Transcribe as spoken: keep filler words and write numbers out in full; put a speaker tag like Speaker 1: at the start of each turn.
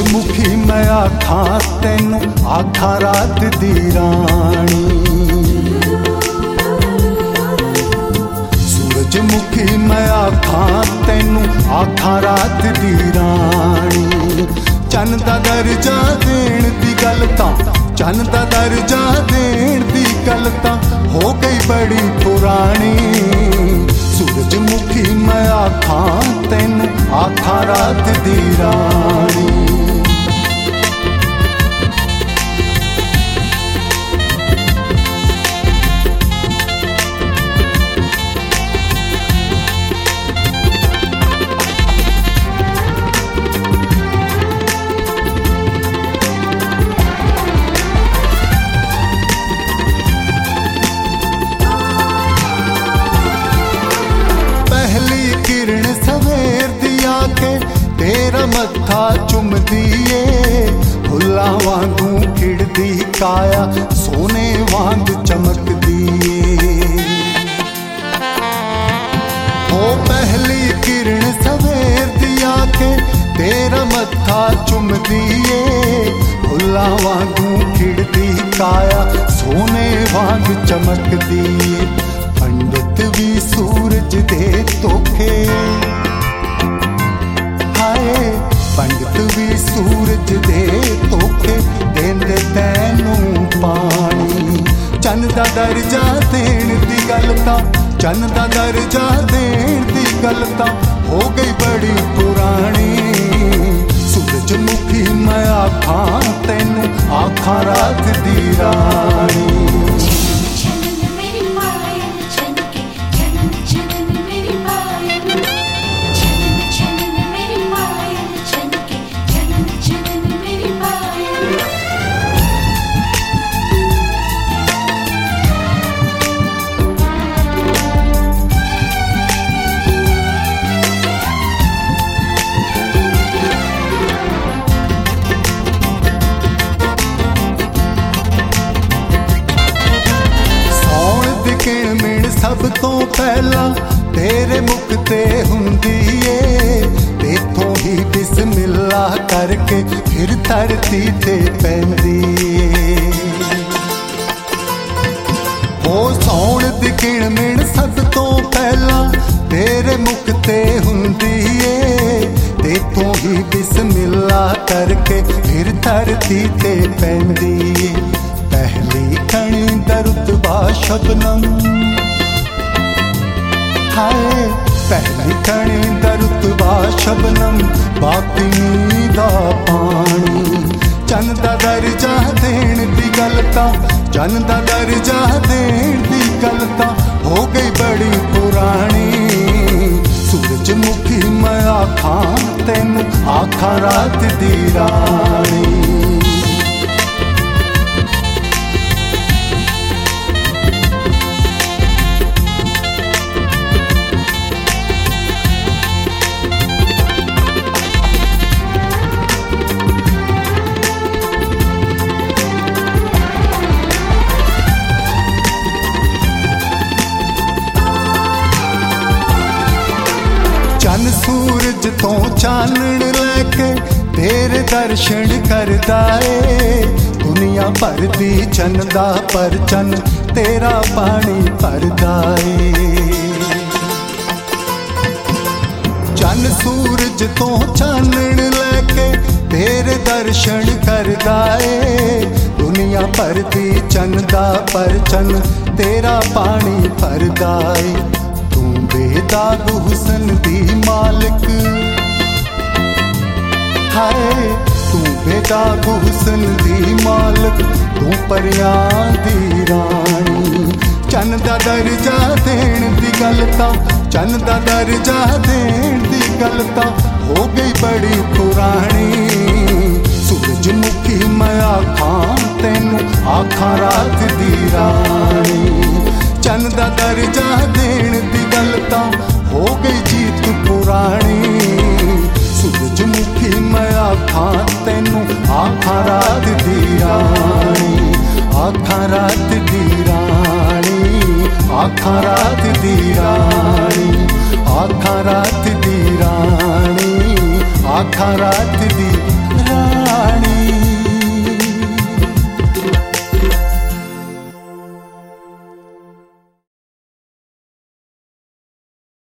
Speaker 1: सूरजमुखी मैं आखां तैनू आखां रात दी रानी। सूरजमुखी मैं आखां तैनू आखां रात दी रानी। चन दा दर्जा देण दी गल तां चन दा दर्जा देण दी गल तां हो गई बड़ी पुरानी। सूरजमुखी मैं आखां तैनू आखां रात दी रानी। किरण सवेर दिया के तेरा मत्था चुमदी ए। फुल्लां वांगू खिड़दी काया सोने वांग चमकदी ए। ओ पहली किरण सवेर दिया के तेरा मत्था चुमदी ए। फुल्लां वांगू खिड़दी काया सोने वांग चमकदी ए। पंडित भी सूरज दे तोखे हाय पंडित भी सूरज दे तोखे देंदे तैनू पानी। चन दा दर्जा देण दी गल तां चन दा दर्जा देण दी गल तां हो गई बड़ी पुरानी। सूरजमुखी मैं आखां तैनू आखां रात दी रानी। सब तो पहला तेरे मुख ते हुंदी ए। तेथों ही बिस्मिल्लाह करके फिर धरती ते पैंदी ए। ओ सौण दी किणमिण सब तो पहला तेरे मुख ते हुंदी ए। तेथों ही बिस्मिल्लाह करके फिर धरती ते पैंदी ए। पहली कणी दा रुतबा शबनम हाय पहली कणी दा रुतबा शबनम बाकी दा पानी। चन दा दर्जा देण दी गल तां चन दा दर्जा देण दी गल तां हो गई बड़ी पुरानी। सूरजमुखी मैं आखां तैनू आखां रात दी रानी। चन सूरज तो चानण लैके तेरे दर्शन करदा ए। दुनिया भर दी चन दा पर चन तेरा पानी भरदा ए। चन सूरज तो चानण लैके तेरे दर्शन करदा ए। दुनिया भर दी चन दा पर चन तेरा पानी भरदा ए। बेदाग हुसन दी मालिक हाय तू बेदाग हुसन दी मालिक तू परियां दी रानी। चन दा दर्जा देण दी गल तां चन दा दर्जा देण दी गल तां हो गई बड़ी पुरानी। सूरजमुखी मैं आखां तैनू आखां रात दी रानी। चन दा दर्जा देण दी गल तां हो गई जीत पुरानी। सूरजमुखी मैं आखां तैनू आखां रात दी रानी। आखां रात दी रानी आखां रात दी रानी आखां रात दी रानी आखां रात दी